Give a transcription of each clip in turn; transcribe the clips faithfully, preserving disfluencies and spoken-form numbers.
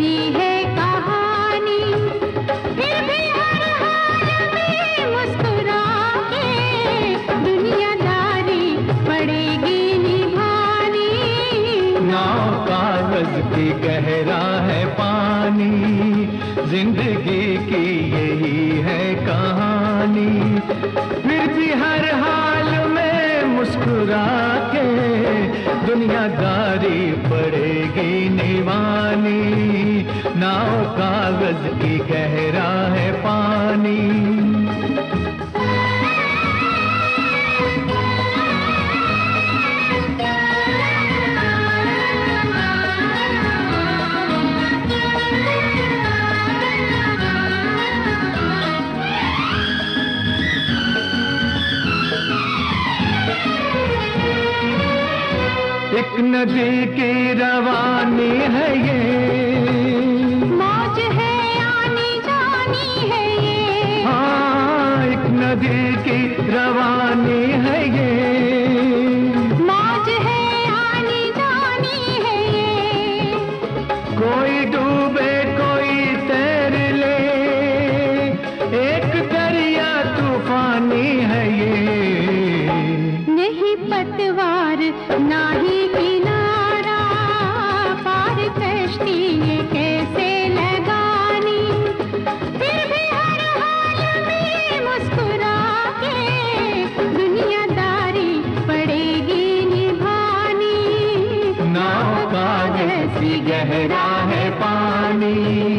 अपनी है कहानी, फिर भी हर हाल में मुस्कुरा के दुनियादारी पड़ेगी निभानी। नाव कागज की गहरा है पानी, जिंदगी की यही है कहानी, फिर भी हर हाल में मुस्कुरा के दुनियादारी पड़ेगी निभानी। नाव कागज की गहरा है पानी। एक नदी की रवानी है ये, मौज है आनी जानी है ये। हाँ, एक नदी की रवानी है ये, मौज है आनी जानी है ये। कोई डूबे कोई तैर ले, एक दरिया तूफानी है ये। नहीं पतवार ना ही किनारा, पार कश्ती ये कैसे लगानी, फिर भी हर हाल में मुस्कुरा के दुनियादारी पड़ेगी निभानी। नाव कागज की गहरा है पानी।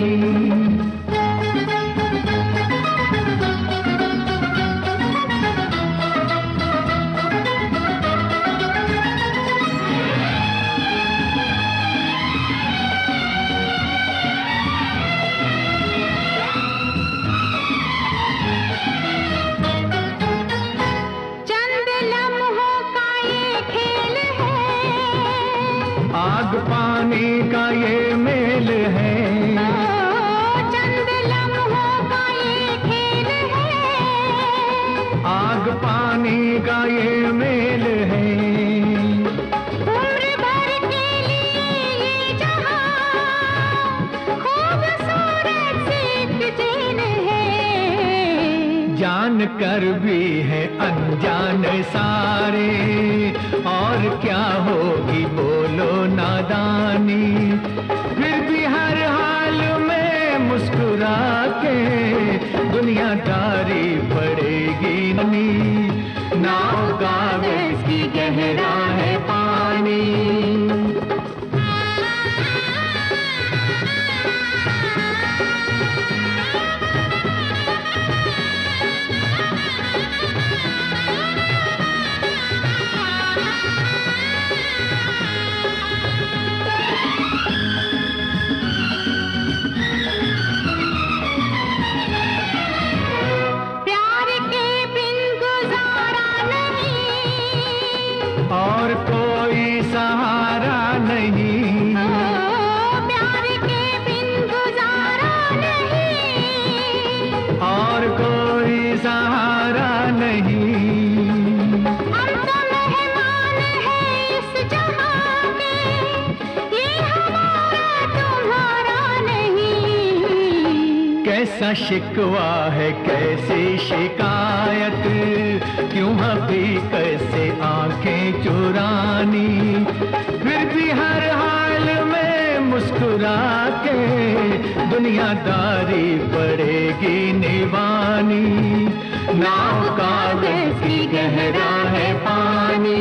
आग पानी का ये मेल है, चंद लम्हों का ये खेल है। आग पानी का ये मेल है। उम्र भर के लिए ये जहां खूबसूरत सी एक जेल है। जान कर भी है अनजान सारे, और क्या होगी बोलो नादानी, फिर भी हर हाल में मुस्कुरा के दुनियादारी पड़ेगी नी। नाव कागज की गहरा है पानी। और कोई सहारा नहीं, प्यार के बिन गुजारा नहीं, और कोई सहारा नहीं। हम तो मेहमान हैं इस जहां के, ये हमारा तुम्हारा नहीं। कैसा शिकवा है कैसी शिकायत, क्यों हकीकत से आंखें चुरानी, फिर भी हर हाल में मुस्कुरा के दुनियादारी पड़ेगी निभानी। नाव कागज की गहरा है पानी।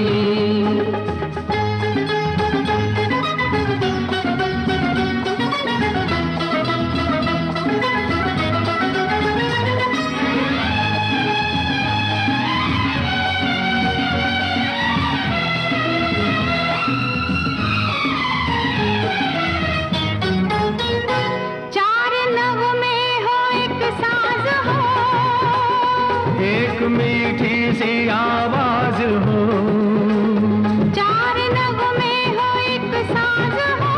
एक मीठी सी आवाज हो, चार नगमे हो एक साज हो,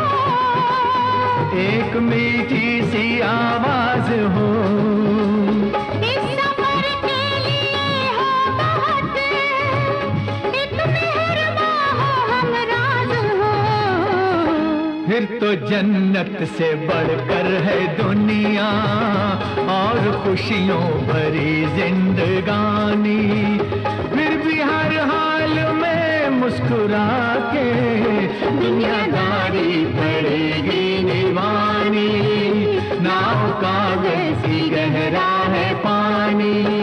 एक मीठी सी आवाज हो। इस सफर के लिए हो बहुत एक मेहरबान हो हमराज हो। फिर तो जन्नत से बढ़कर है दुनिया और खुशियों भरी जिंदगानी। फिर भी हर हाल में मुस्कुरा के दुनियादारी पड़ेगी निभानी। नाव कागज सी गहरा है पानी।